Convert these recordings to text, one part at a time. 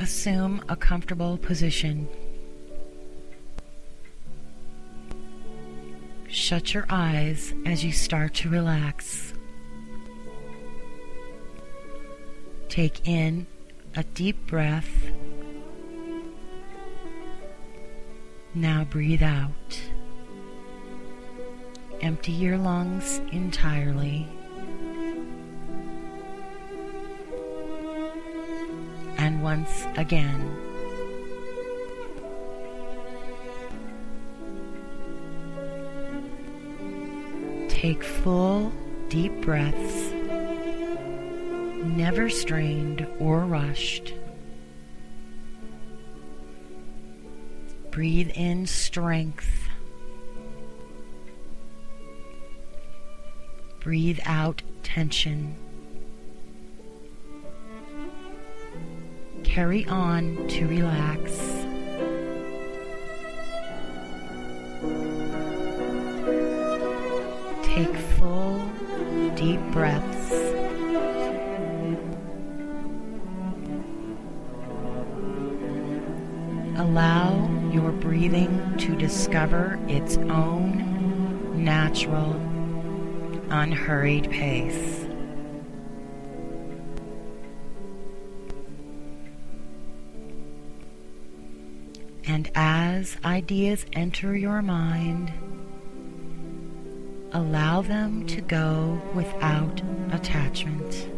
Assume a comfortable position. Shut your eyes as you start to relax. Take in a deep breath. Now breathe out. Empty your lungs entirely. And once again, take full, deep breaths, never strained or rushed. Breathe in strength. Breathe out tension. Carry on to relax. Take full, deep breaths. Allow your breathing to discover its own natural, unhurried pace. And as ideas enter your mind, allow them to go without attachment.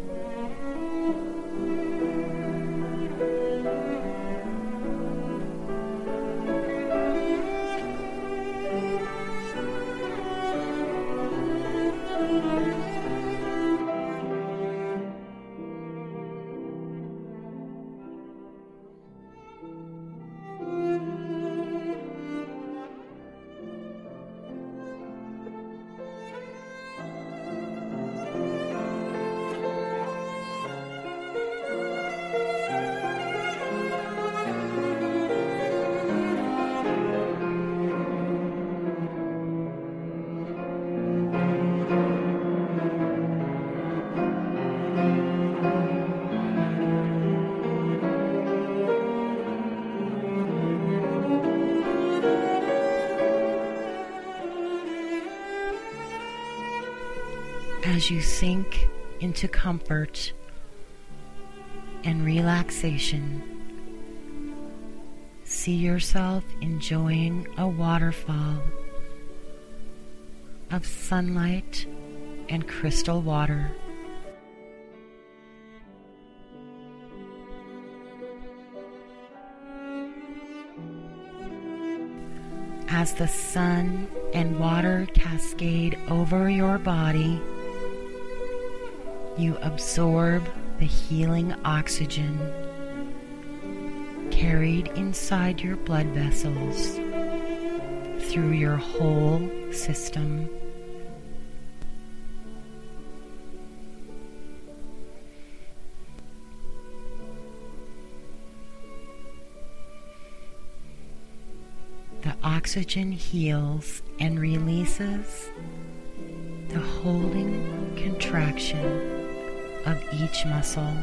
As you sink into comfort and relaxation, see yourself enjoying a waterfall of sunlight and crystal water. As the sun and water cascade over your body, you absorb the healing oxygen carried inside your blood vessels through your whole system. The oxygen heals and releases the holding contraction of each muscle.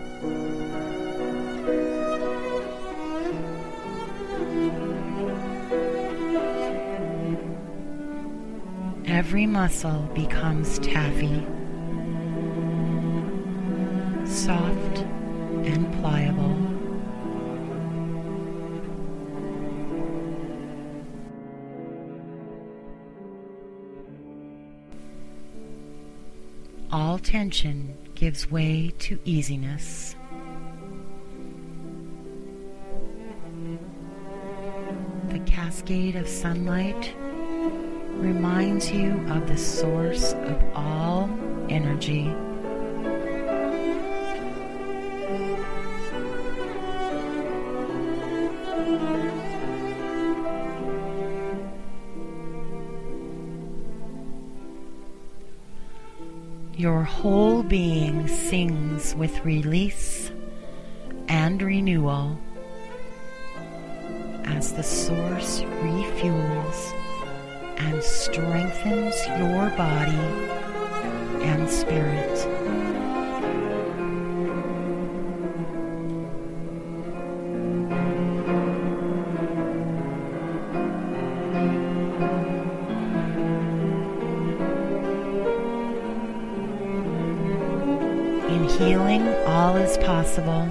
Every muscle becomes taffy, soft and pliable. All tension gives way to easiness. The cascade of sunlight reminds you of the source of all energy. Your whole being sings with release and renewal as the source refuels and strengthens your body and spirit. In healing, all is possible.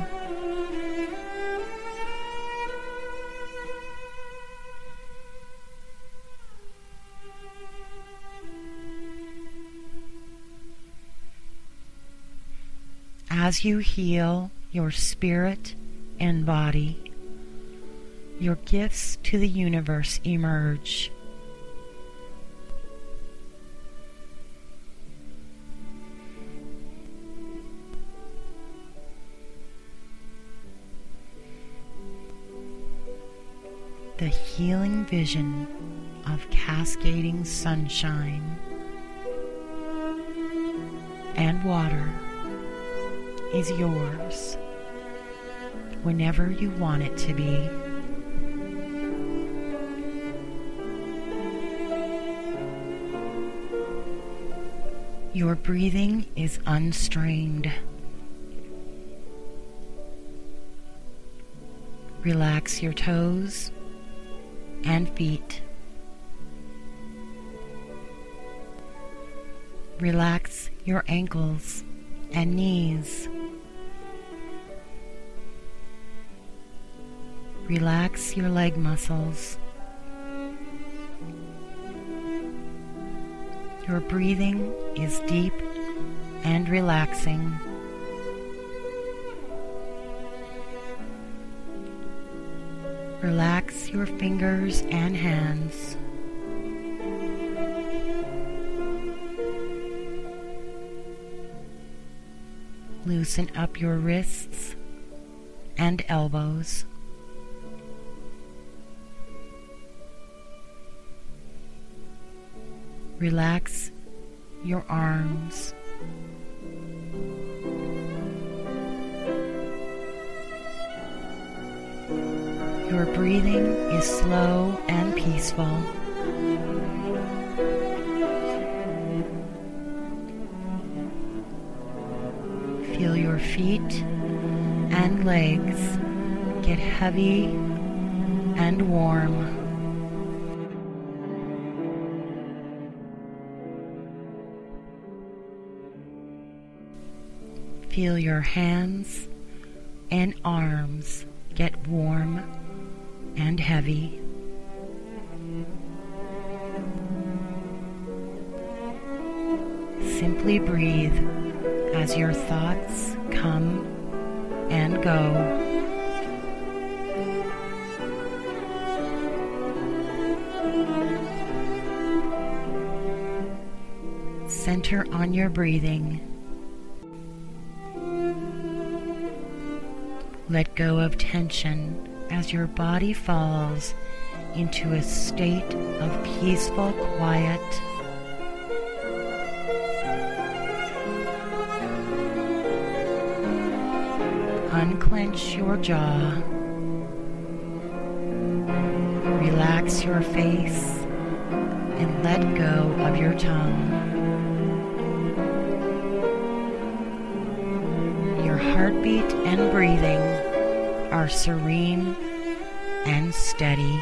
As you heal your spirit and body, your gifts to the universe emerge. The healing vision of cascading sunshine and water is yours whenever you want it to be. Your breathing is unstrained. Relax your toes and feet. Relax your ankles and knees. Relax your leg muscles. Your breathing is deep and relaxing. Relax your fingers and hands. Loosen up your wrists and elbows. Relax your arms. Your breathing is slow and peaceful. Feel your feet and legs get heavy and warm. Feel your hands and arms get warm and heavy. Simply breathe as your thoughts come and go. Center on your breathing. Let go of tension as your body falls into a state of peaceful quiet. Unclench your jaw. Relax your face and let go of your tongue. Your heartbeat and breathing are serene and steady.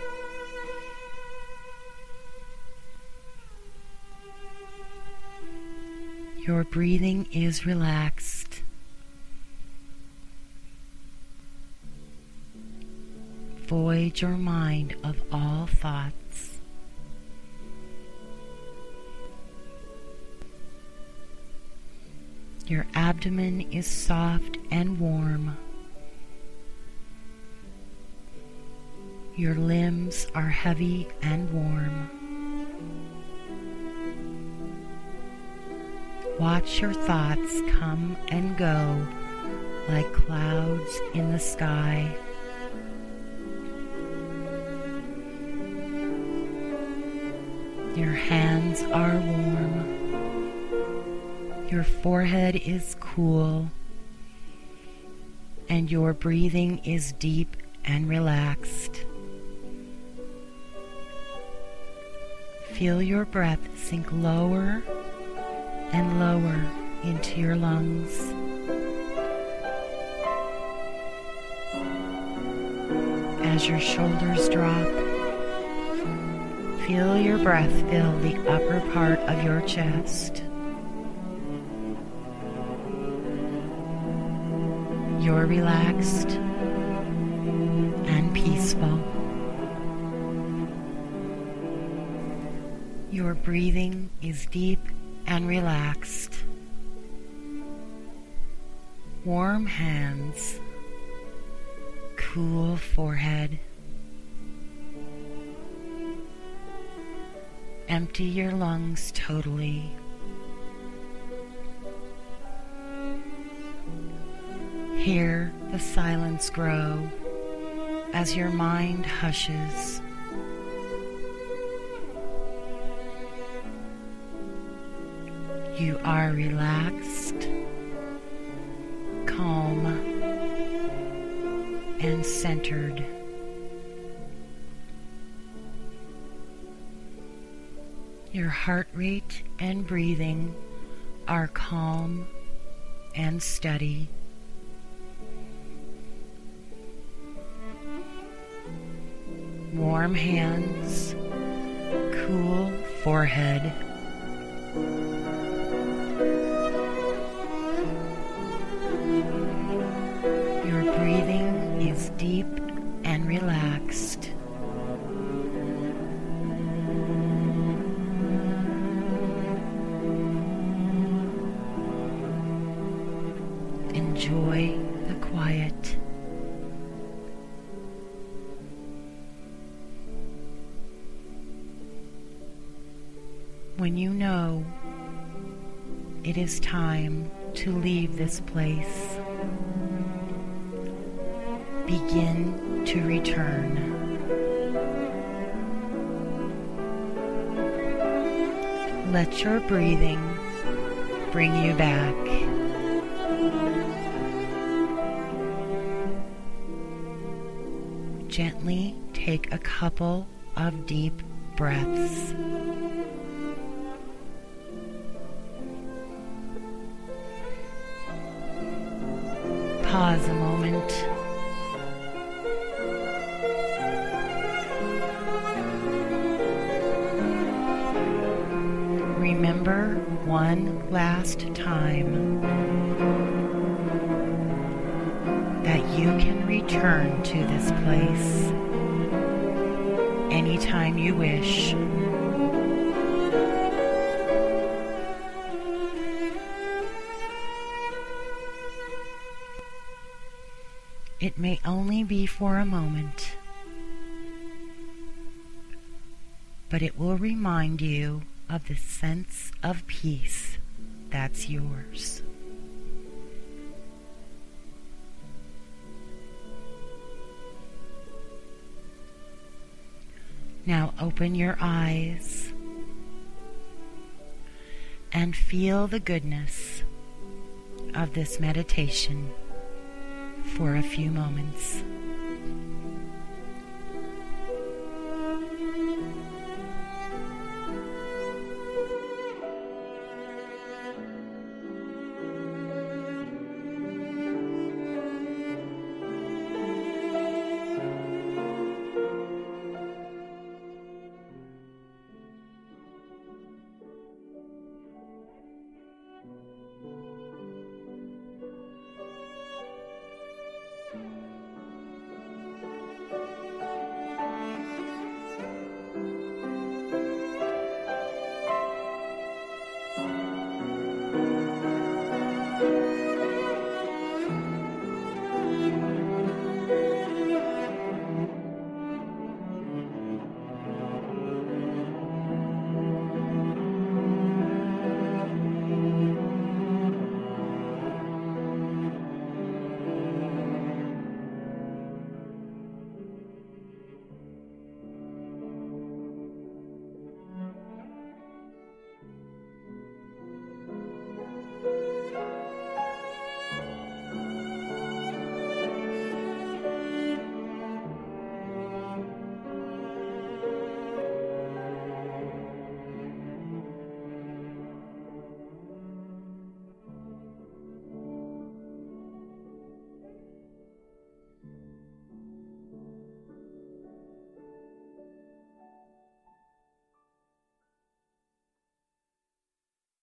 Your breathing is relaxed. Void your mind of all thoughts. Your abdomen is soft and warm. Your limbs are heavy and warm. Watch your thoughts come and go like clouds in the sky. Your hands are warm. Your forehead is cool. And your breathing is deep and relaxed. Feel your breath sink lower and lower into your lungs. As your shoulders drop, feel your breath fill the upper part of your chest. You're relaxed and peaceful. Your breathing is deep and relaxed. Warm hands, cool forehead. Empty your lungs totally. Hear the silence grow as your mind hushes. You are relaxed, calm, and centered. Your heart rate and breathing are calm and steady. Warm hands, cool forehead. Your breathing is deep and relaxed. Enjoy the quiet. When you know it is time to leave this place, begin to return. Let your breathing bring you back. Gently take a couple of deep breaths. Pause a moment. Remember one last time that you can return to this place anytime you wish. It may only be for a moment, but it will remind you of the sense of peace that's yours. Now open your eyes and feel the goodness of this meditation for a few moments.